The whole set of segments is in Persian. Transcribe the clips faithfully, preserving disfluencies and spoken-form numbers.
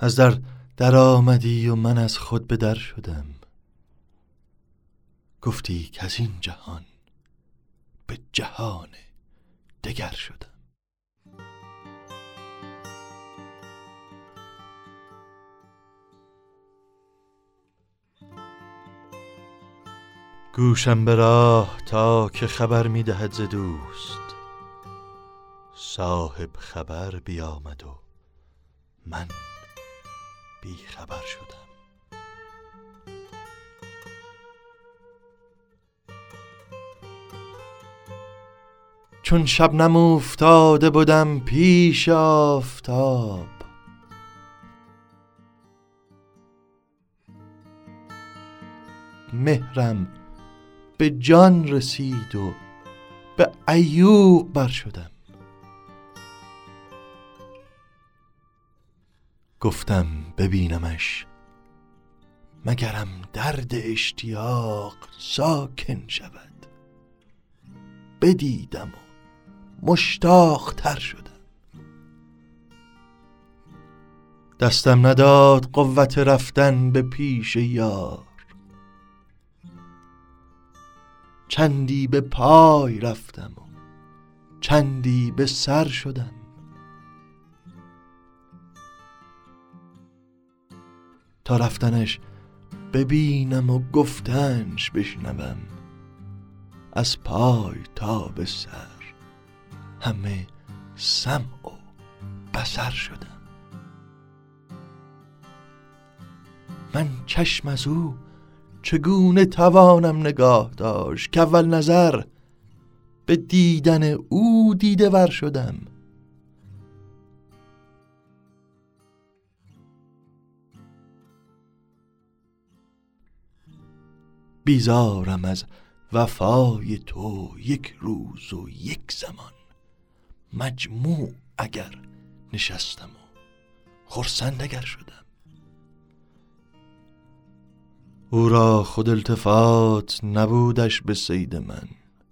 از در در آمدی و من از خود به در شدم. گفتی که از این جهان به جهان دگر شدم. گوشم به راه تا که خبر می دهد ز دوست. صاحب خبر بیامد و من بی خبر شدم. چون شبنم افتاده بدم پیش آفتاب، مهرم به جان رسید و به عیوق بر شدم. گفتم ببینمش مگرم درد اشتیاق ساکن شود. بدیدم و مشتاق تر شدم. دستم نداد قوت رفتن به پیش یار. چندی به پای رفتم و چندی به سر شدم. تا رفتنش ببینم و گفتنش بشنوم. از پای تا به سر همه سمع و بصر شدم. من چشم از او چگونه توانم نگاه داشت که اول نظر به دیدن او دیده ور شدم. بیزارم از وفای تو یک روز و یک زمان. مجموع اگر نشستم و خرسند اگر شدم. او را خود التفات نبودش به صید من.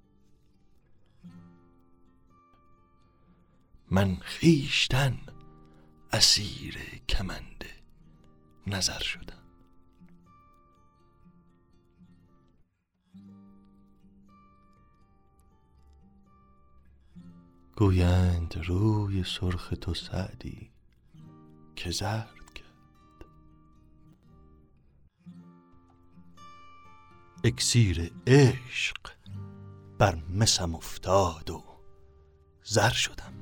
من خویشتن اسیر کمند نظر شدم. گویند روی سرخ تو سعدی که زرد کرد. اکسیر عشق بر مسم افتاد و زر شدم.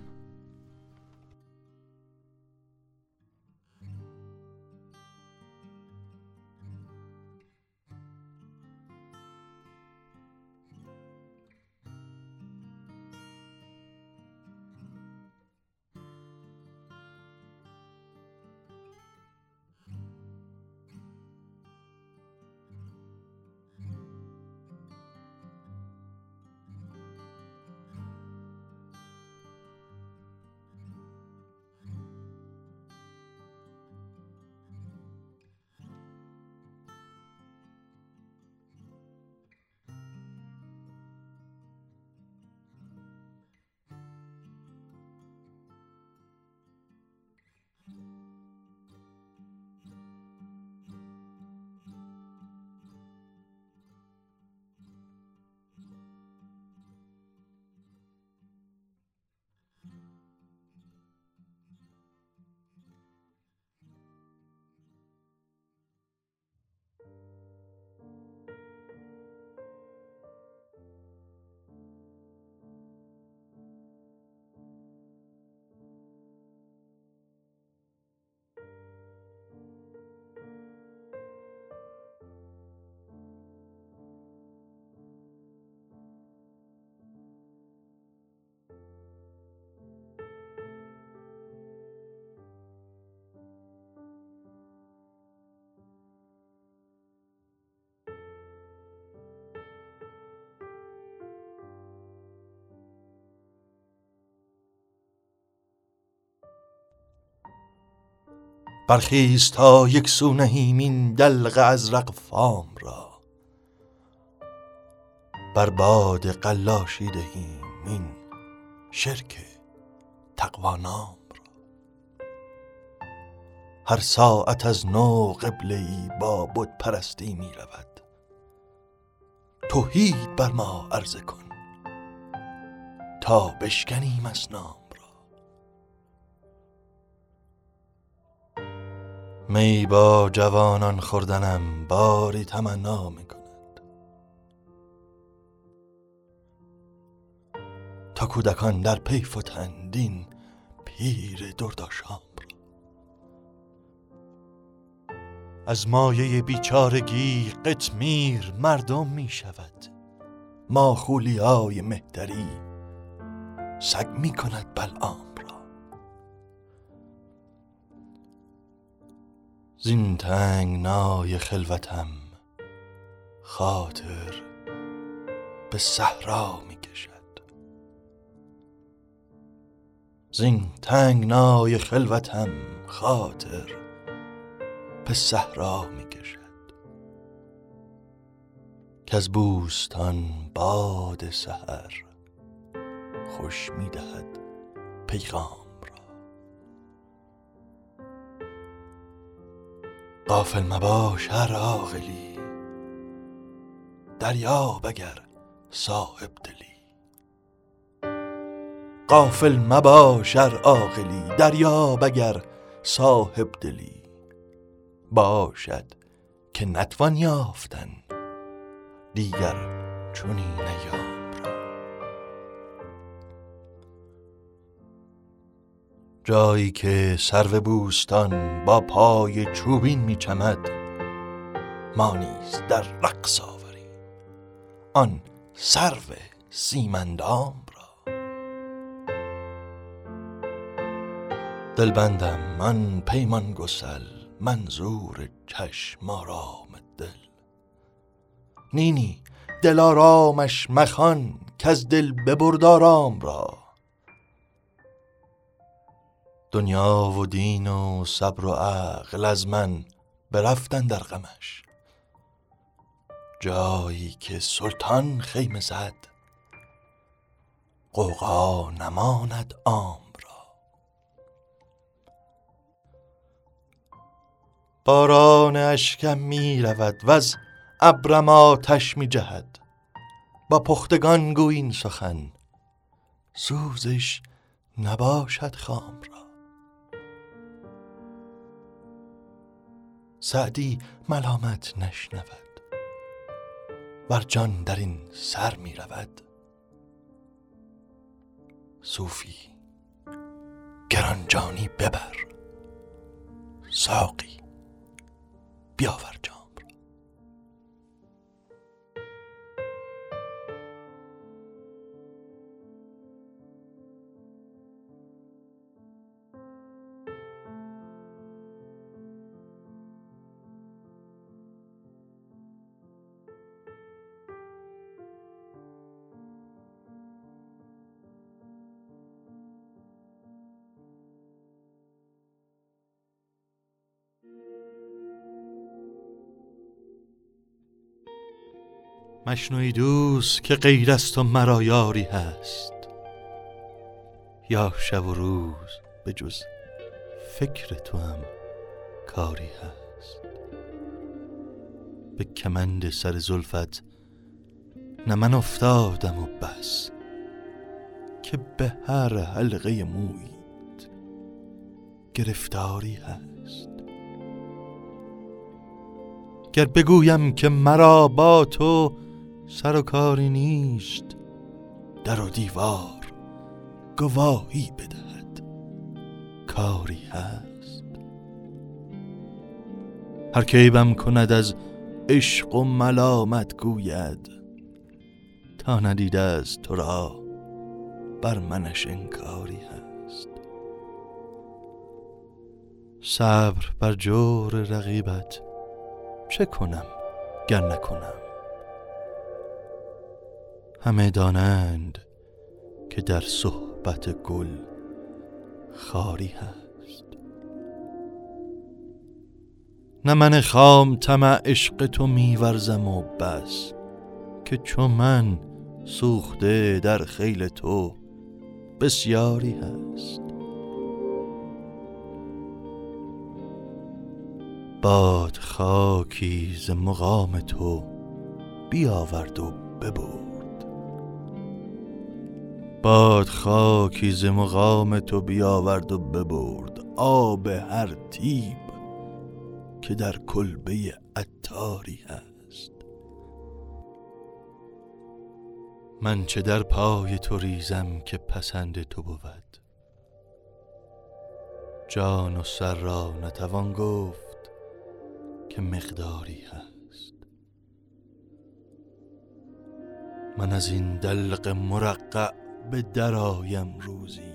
برخیز تا یک سو نهیم این دلق ازرق فام را. بر باد قلاشی دهیم این شرک تقوی نام را. هر ساعت از نو قبله‌ای با بت پرستی می رود. توحید بر ما عرضه کن تا بشکنیم اصنام را. می با جوانان خوردنم باری تمنا می کند تا کودکان در پی فتند این پیر دردآشام را. از مایه بیچارگی قطمیر مردم می شود. ماخولیای مهتری سگ می کند بلعام را. زین تنگنای خلوتم خاطر به صحرا می کشد. زین تنگنای خلوتم خاطر به صحرا می کشد. کز بوستان باد سحر خوش می دهد پیغام را. غافل مباش هر عاقلی، دریاب اگر صاحب دلی. غافل مباش هر عاقلی، دریاب اگر صاحب دلی. باشد که نتوان یافتن دیگر چنین ایام را. جایی که سرو بوستان با پای چوبین می چمد، ما نیز در رقص آوریم آن سرو سیمندام را. دلبندم من پیمان گسل، منظور چشم آرام دل. نینی دلارامش مخوان کز دل ببرد آرام را. دنیا و دین و صبر و عقل از من برفتن در غمش. جایی که سلطان خیمه زد، غوغا نماند عام را. باران اشکم می رود وز ابرم آتش می جهد. با پختگان گوی این سخن، سوزش نباشد خام را. سعدی ملامت نشنود، ور جان در این سر می رود. صوفی گران جانی ببر، ساقی بیاور جام را. مشنوی دوست که غیر از تو مرا یاری هست، یا شب و روز به جز فکر تو هم کاری هست. به کمند سر زلفت نه من افتادم و بس، که به هر حلقه مویت گرفتاری هست. گر بگویم که مرا با تو سر و کاری نیست، در و دیوار گواهی بدهد کاری هست. هر که عیبم کند از عشق و ملامت گوید، تا ندیده از تو را بر منش انکاری هست. صبر بر جور رقیبت چه کنم گر نکنم؟ همه دانند که در صحبت گل خاری هست. نه من خام طمع عشق تو میورزم و بس، که چون من سوخته در خیل تو بسیاری هست. باد خاکی ز مقام تو بیاورد و ببرد. باد خاکی ز مقام تو بیاورد و ببرد آب هر طیب که در کلبه عطاری هست. من چه در پای تو ریزم که پسند تو بود؟ جان و سر را نتوان گفت که مقداری هست. من از این دلق مرقع به درآیم روزی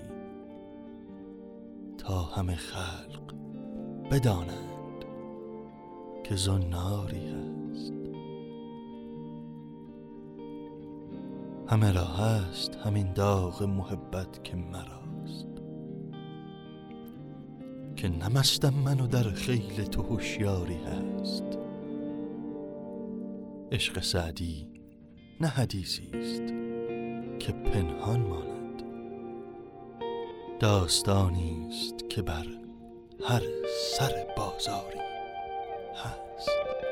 تا همه خلق بدانند که زناری هست. همه را هست همین داغ محبت که مراست، که نمستم من و در خیل تو هوشیاری هست. عشق سعدی نه حدیثی است که پنهان ماند، داستانی است که بر هر سر بازاری هست.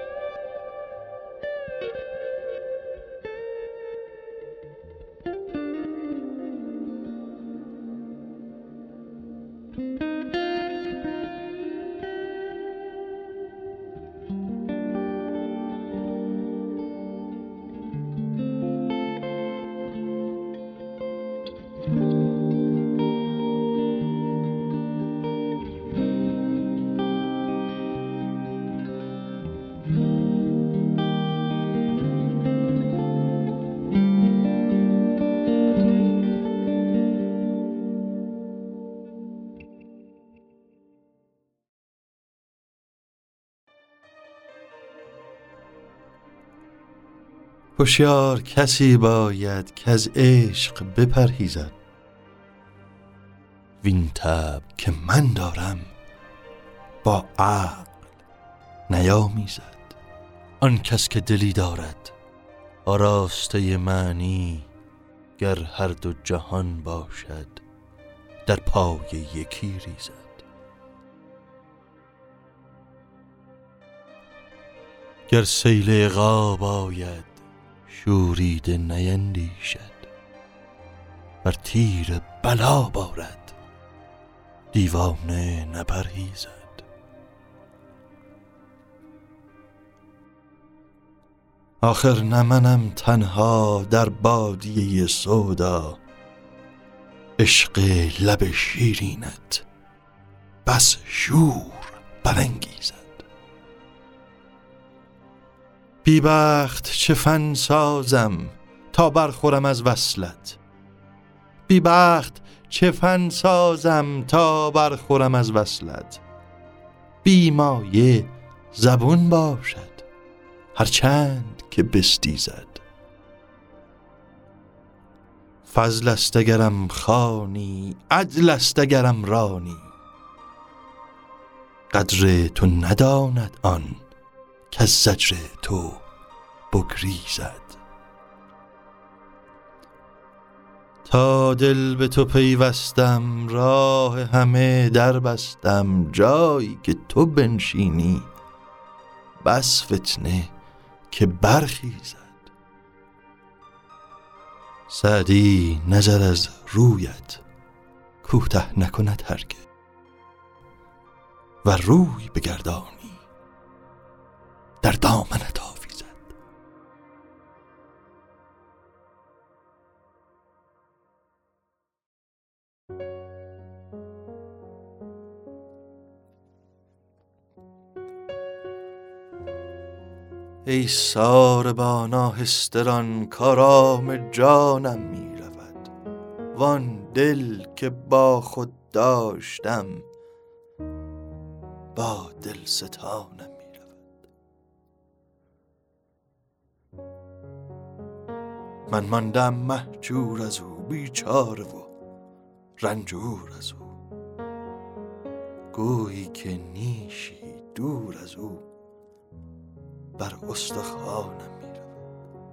هوشیار کسی باید که از عشق بپرهیزد، وین طبع که من دارم با عقل نیامیزد. آن کس که دلی دارد آراسته معنی، گر هر دو جهان باشد در پای یکی ریزد. گر سیل عقاب آید شوریده نیندیشد، بر تیر بلا بارد دیوانه نپرهیزد. آخر نه منم تنها در بادیه سودا، عشق لب شیرینت بس شور برانگیزد. بی بخت چه فن سازم تا برخورم از وصلت، بی بخت چه فن سازم تا برخورم از وصلت. بی مایه زبون باشد هرچند که بستیزد. فضل است اگرم خوانی، عدل است اگرم رانی، قدر تو نداند آن که از زجر تو بگریزد. تا دل به تو پیوستم راه همه در بستم، جایی که تو بنشینی بس فتنه که برخیزد. سعدی نظر از رویت کوته نکند هرگز، و روی بگردانی در دامنت آویزد. ای ساربان آهستران کارام جانم می رود، وان دل که با خود داشتم با دل ستانم می رود. من ماندم مهجور از او، بیچاره و رنجور از او، گویی که نیشی دور از او بر استخوانم می رود.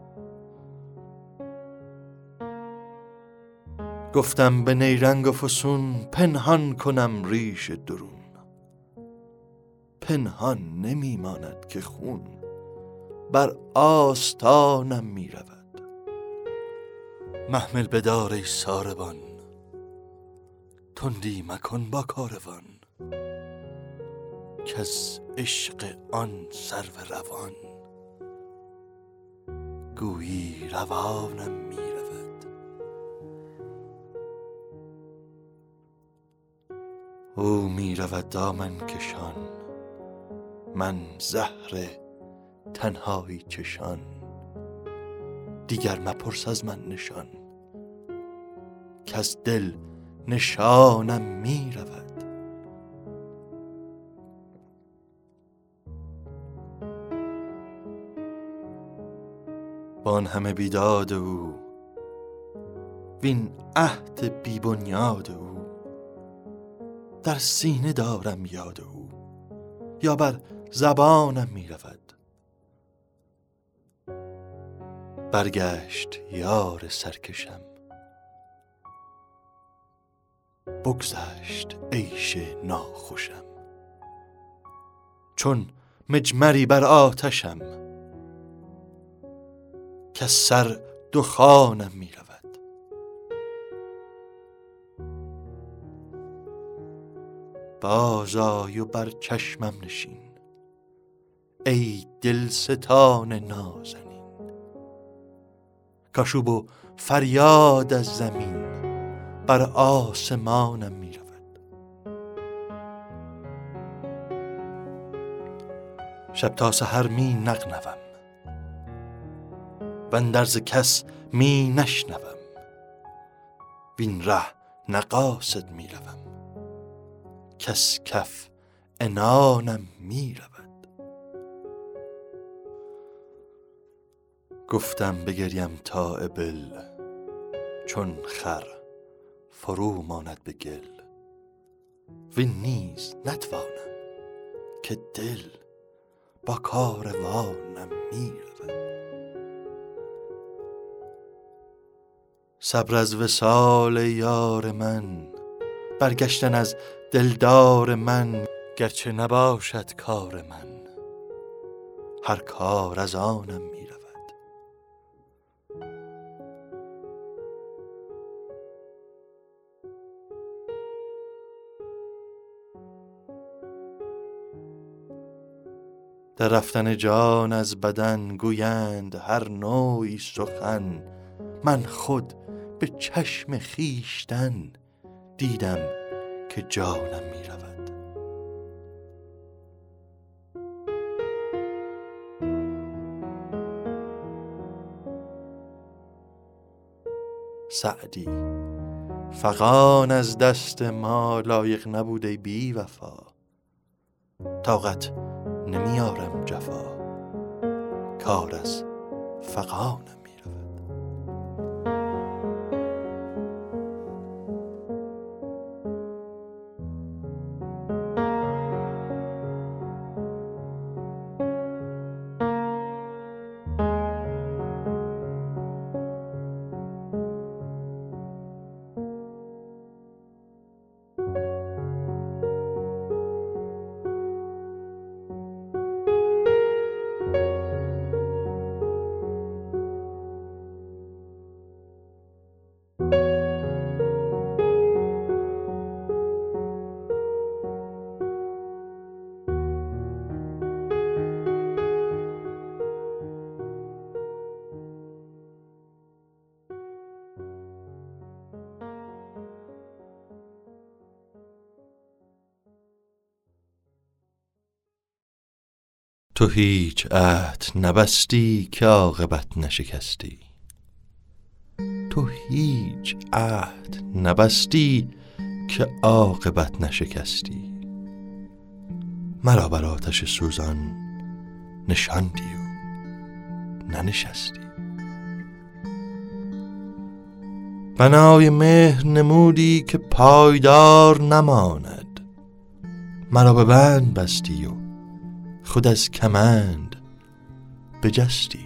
گفتم به نیرنگ و فسون پنهان کنم ریش درون، پنهان نمی ماند که خون بر آستانم می رود. محمل بدار ای ساربان، تندی مکن با کاروان، کز عشق آن سرو روان گویی روانم می رود. او می رود دامن کشان، من زهر تنهایی چشان، دیگر مپرس از من نشان، کز دل نشانم می رود. با آن همه بیداد او، وین عهد بی بنیاد او، در سینه دارم یاد او، یا بر زبانم می رود. برگشت یار سرکشم، بگذشت عیش ناخوشم، چون مجمری بر آتشم، که سر دخانم می رود. باز آی و بر چشمم نشین، ای دلستان نازنین، کاشوب و فریاد از زمین بر آسمانم می رود. شب تا سحر می نغنوم، واندرز کس می نشنوم، وین ره نه قاصد می روم، کس کف عنانم می رود. گفتم بگریم تا ابل، چون خر فرو ماند به گل، وین نیز نتوانم که دل با کاروانم می رود. صبر از وصال یار من، برگشتن از دلدار من، گرچه نباشد کار من، هر کار از آنم می رود. در رفتن جان از بدن گویند هر نوعی سخن، من خود به چشم خویشتن دیدم که جانم می رود. سعدی فغان از دست ما لایق نبود ای بی وفا، طاقت نمیارم جفا، کار از فغانم می رود. تو هیچ عهد نبستی که عاقبت نشکستی، تو هیچ عهد نبستی که عاقبت نشکستی، مرا بر آتش سوزان نشاندی و ننشستی. بنای مهر نمودی که پایدار نماند، مرا به بند بستی و خود از کمند بجستی.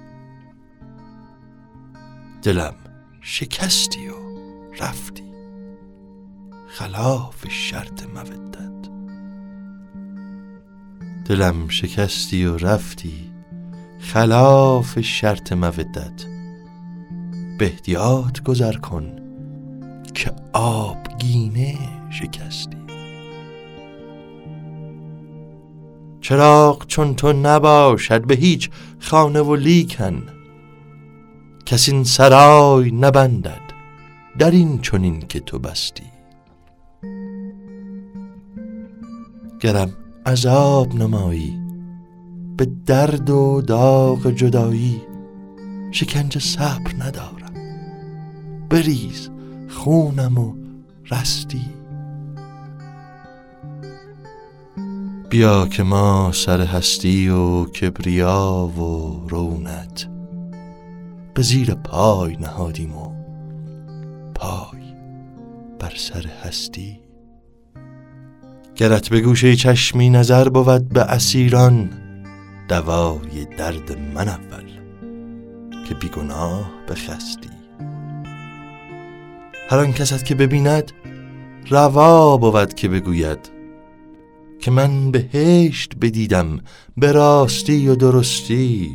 دلم شکستی و رفتی خلاف شرط مودت، دلم شکستی و رفتی خلاف شرط مودت. به احتیاط گذر کن که آبگینه شکستی. چراغ چون تو نباشد به هیچ خانه و لیکن، کس این سرای نبندد در این چنین که تو بستی. گرم عذاب نمایی به درد و داغ جدایی، شکنجه صبر ندارم، بریز خونم و رستی. بیا که ما سر هستی و کبریا و رونت به زیر پای نهادیم و پای بر سر هستی. گرت به گوشه چشمی نظر بود به اسیران، دوای درد من اول که بیگناه بخستی. هر آن کست که ببیند روا بود که بگوید که من بهشت بدیدم به راستی و درستی.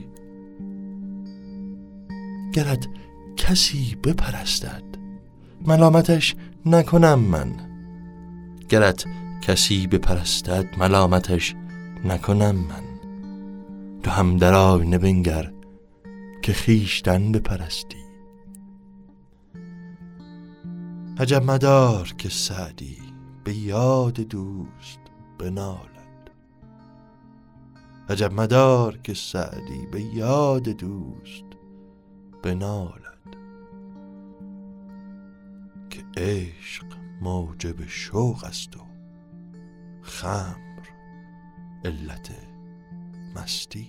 گرت کسی بپرستد ملامتش نکنم من، گرت کسی بپرستد ملامتش نکنم من. تو هم در آینه بنگر که خویشتن بپرستی. عجب مدار که سعدی به یاد دوست بنالد. عجب مدار که سعدی به یاد دوست بنالد، که عشق موجب شوق است و خمر علت مستی.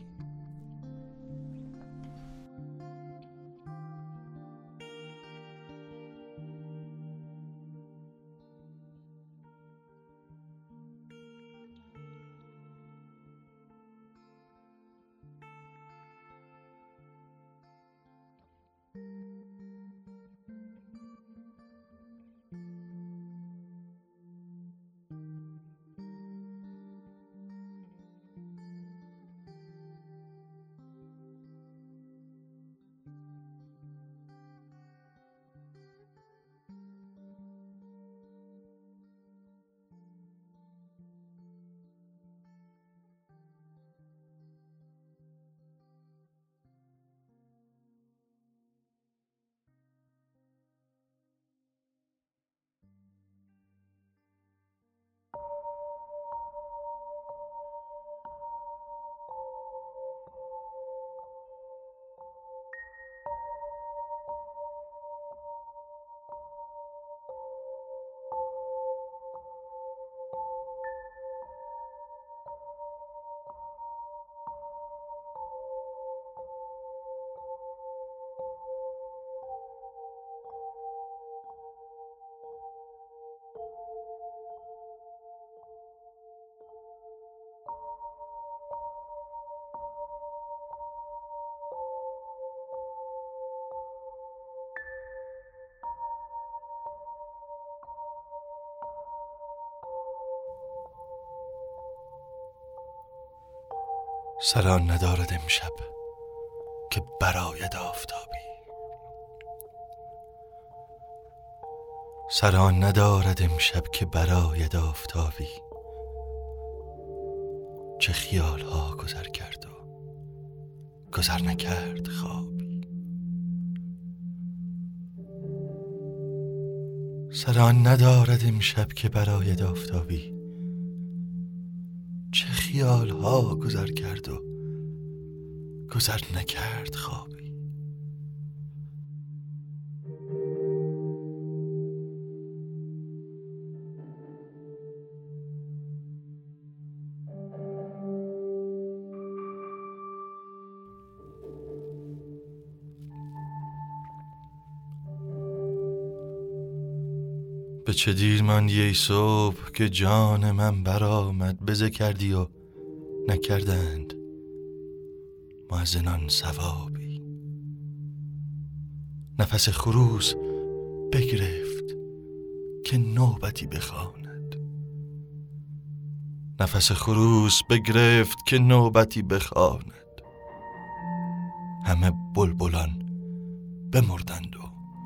سران ندارد امشب که براید آفتابی. سران ندارد امشب که براید آفتابی. چه خیال ها گذر کرد و گذر نکرد خوابی. سران ندارد امشب که براید آفتابی. چه خیال ها گذر کرد و گذر نکرد خوابی. به چه دیر ماندی ای صبح که جان من برآمد، بزه کردی و نکردند مؤذنان ثوابی. نفس خروس بگرفت که نوبتی بخواند، نفس خروس بگرفت که نوبتی بخواند. همه بلبلان بمردند و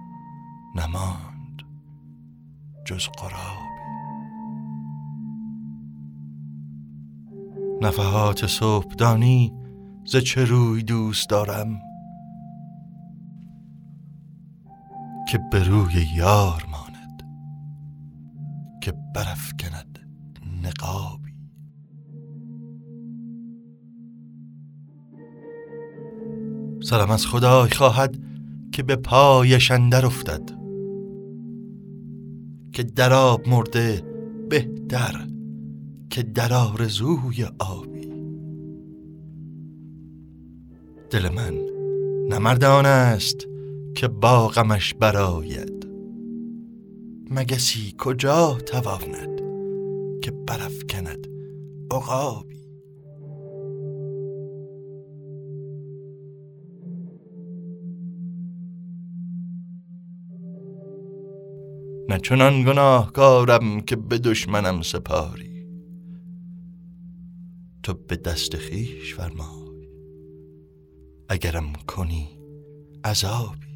نماند جز غرابی. نفحات صبحدانی ز چه روی دوست دارم، که به روی یار ماند که برافکند نقابی. سرم از خدای خواهد که به پایش اندر افتد، که در آب مرده بهتر که در آرزوی آبی. دل من نه مرد آن است که با غمش برآید، مگسی کجا تواند که برافکند عقابی. نه چنان گناهکارم که به دشمنم سپاری، تو به دست خویش فرمای اگرم کنی عذابی.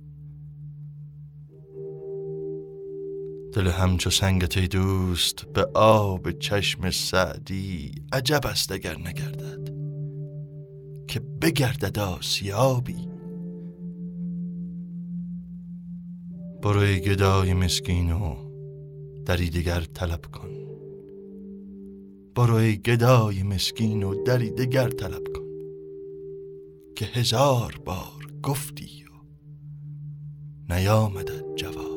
دل همچو سنگت ای دوست به آب چشم سعدی، عجب است اگر نگردد که بگردد آسیابی. برو ای گدای مسکین و دری دگر طلب کن، برو ای گدای مسکین و دری دگر طلب کن، که هزار بار گفتی و نیامدت جوابی.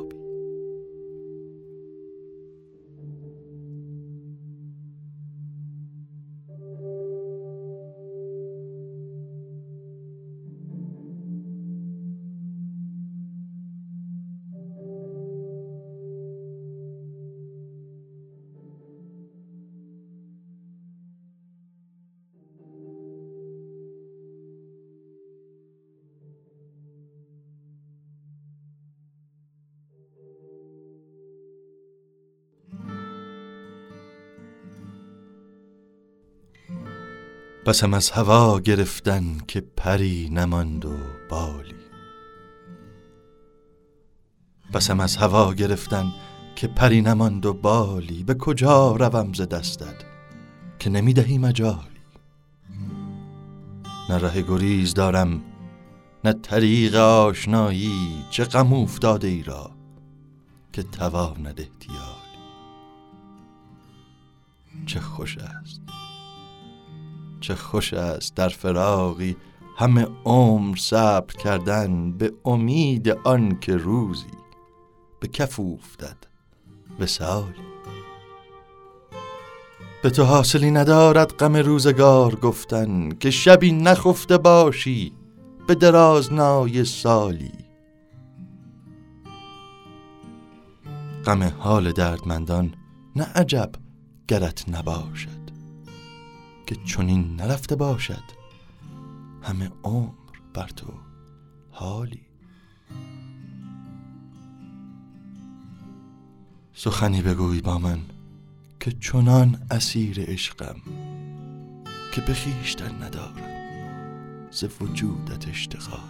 بسم از هوا گرفتن که پری نماند و بالی، بسم از هوا گرفتن که پری نماند و بالی. به کجا روم ز دستت که نمیدهی مجالی. نه ره گریز دارم نه طریق آشنایی، چه غم افتاده ای را که تواند احتیالی. چه خوش است چه خوش است در فراقی همه عمر صبر کردن، به امید آن که روزی به کف افتد وصالی. به تو حاصلی ندارد غم روزگار گفتن، که شبی نخفته باشی به درازنای سالی. غم حال دردمندان نه عجب گرت نباشد، که چنین نرفته باشد همه عمر بر تو حالی. سخنی بگوی با من که چنان اسیر عشقم، که به خویشتن ندارم ز وجودت اشتغالی.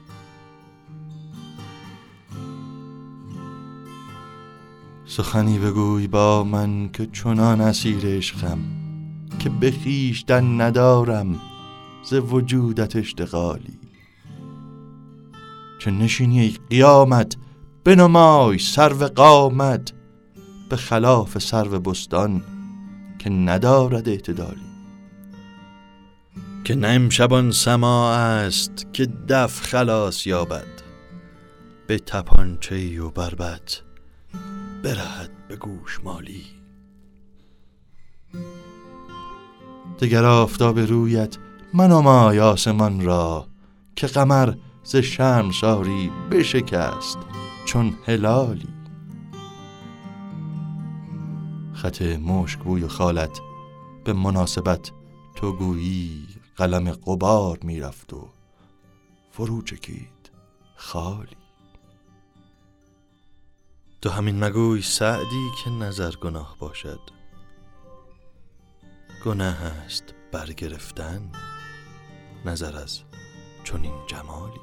سخنی بگوی با من که چنان اسیر عشقم، که به خویشتن ندارم ز وجودت اشتغالی. چه نشینی ای قیامت بنمای سرو قامت، به خلاف سرو بستان که ندارد اعتدالی. که نه امشبان سماع است که دف خلاص یابد، به تپانچه‌ای و بربط برهد به گوشمالی. دگر آفتاب رویت منمای آسمان را، که قمر ز شرمساری بشکست چون هلالی. خط مشک بوی خالت به مناسبت تو گویی قلم غبار می رفت و فرو چکید خالی. تو همین مگوی سعدی که نظر گناه باشد، گناه است برگرفتن نظر از چنین جمالی.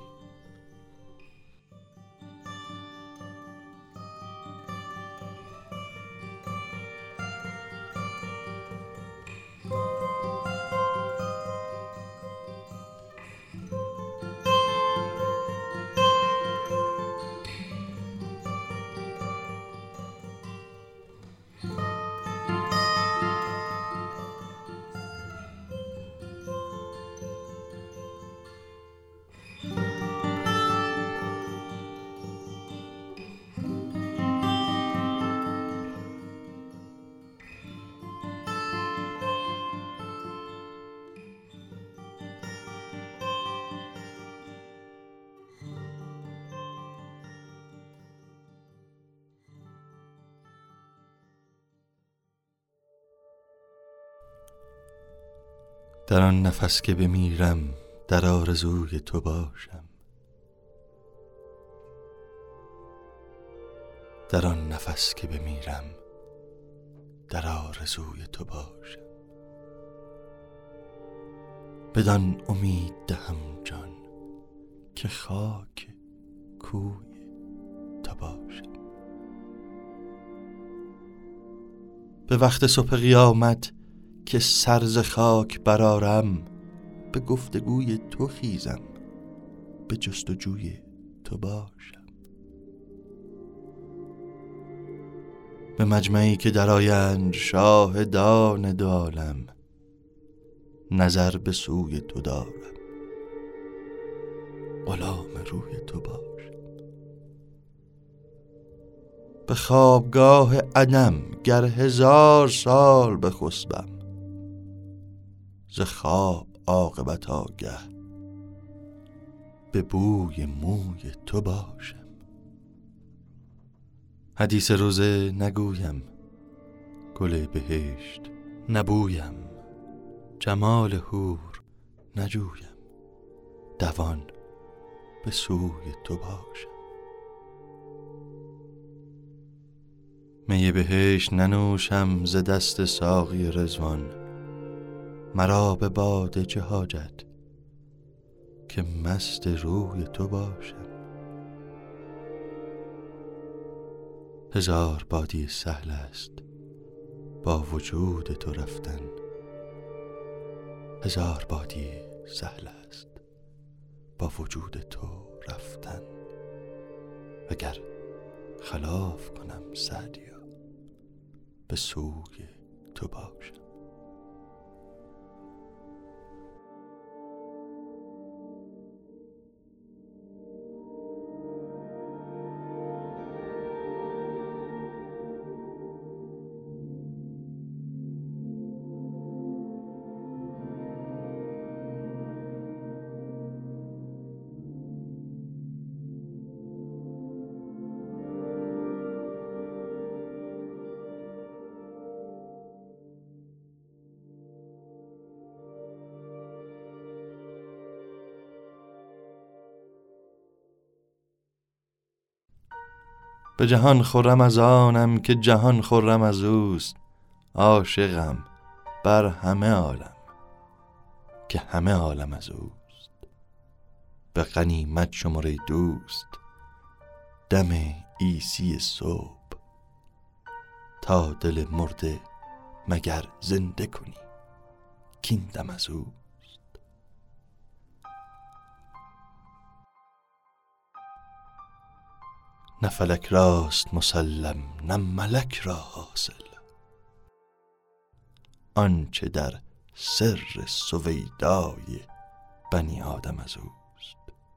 در آن نفس که بمیرم در آرزوی تو باشم، در آن نفس که بمیرم در آرزوی تو باشم. بدان امید دهم جان که خاک کوی تو باشم. به وقت صبح قیامت که سر ز خاک برآرم، به گفتگوی تو خیزم به جستجوی تو باشم. به مجمعی که درآیند شاهدان دو عالم، نظر به سوی تو دارم غلام روی تو باشم. به خوابگاه عدم گر هزار سال بخسبم، ز خواب عاقبت آگه به بوی موی تو باشم. حدیث روزه نگویم، گل بهشت نبویم، جمال حور نجویم، دوان به سوی تو باشم. می بهشت ننوشم ز دست ساقی رضوان، مرا به باده چه حاجت که مست روی تو باشم. هزار بادیه سهل است با وجود تو رفتن، هزار بادیه سهل است با وجود تو رفتن. وگر خلاف کنم سعدیا به سوی تو باشم. به جهان خرم از آنم که جهان خرم از اوست، عاشقم بر همه عالم که همه عالم از اوست. به غنیمت شمر ای دوست دم عیسی صبح، تا دل مرده مگر زنده کنی کین دم از اوست. نه فلک راست مسلم نه ملک را حاصل، آنچه در سر سویدای بنی آدم از اوست.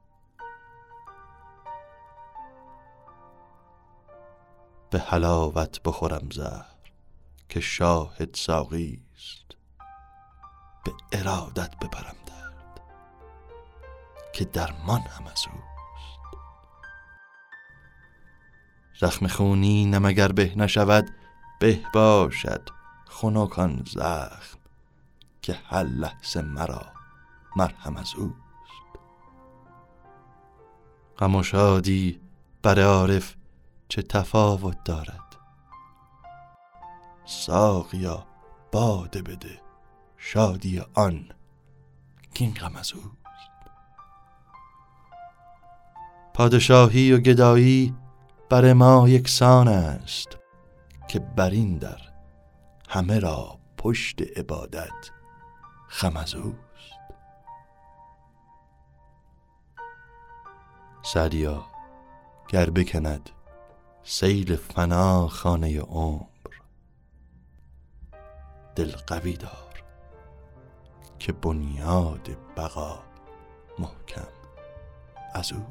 به حلاوت بخورم زهر که شاهد ساقی است، به ارادت ببرم درد که درمان هم از اوست. زخم خونینم اگر به نشود به باشد خنک آن زخم که هر لحظه مرا مرهم از اوست. غم و شادی بر عارف چه تفاوت دارد، ساقیا باده بده شادی آن کین غم از اوست. پادشاهی و گدایی بر ما یکسان است، که بر این در همه را پشت عبادت خم از اوست. سعدیا گر بکند سیل فنا خانه عمر، دل قوی دار که بنیاد بقا محکم از او.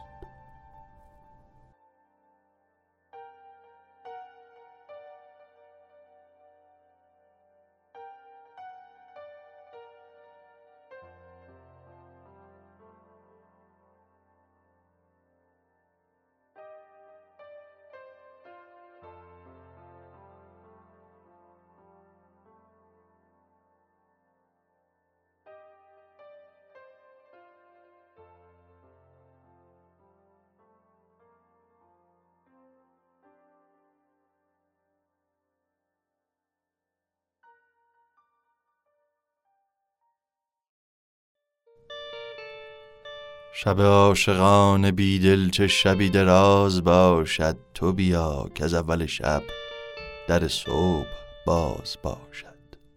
شب عاشقان بیدل چه شبی دراز باشد، تو بیا که از اول شب در صبح باز باشد.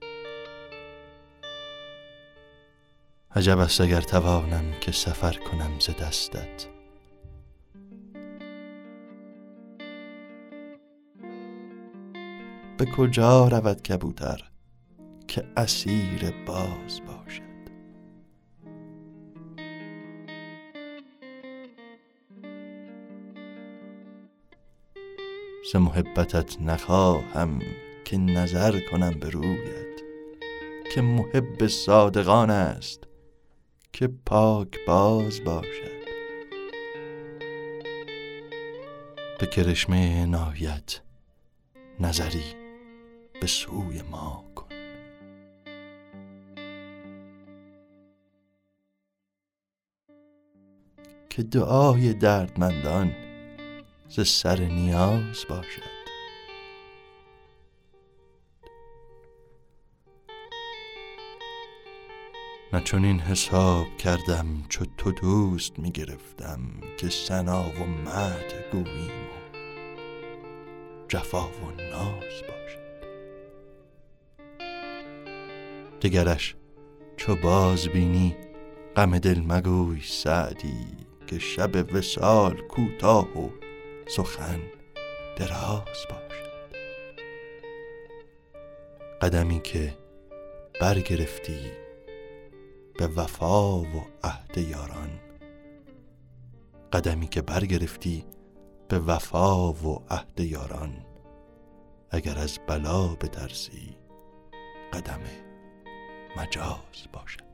عجب است اگر توانم که سفر کنم ز دستت، به کجا رود کبوتر که اسیر باز باشد. ز محبتت نخواهم که نظر کنم به رویت، که محب صادقان است که پاک باز باشد. به کرشمه عنایت نظری به سوی ما کن، که دعای دردمندان ز سر نیاز باشد. نه چنین حساب کردم چو تو دوست می گرفتم، که ثنا و مدح گوییم و جفا و ناز باشد. دگرش چو باز بینی غم دل مگوی سعدی، که شب وصال کوتاه و سخن دراز باشد. قدمی که برگرفتی به وفا و عهد یاران، قدمی که برگرفتی به وفا و عهد یاران، اگر از بلا بترسی قدم مجاز باشد.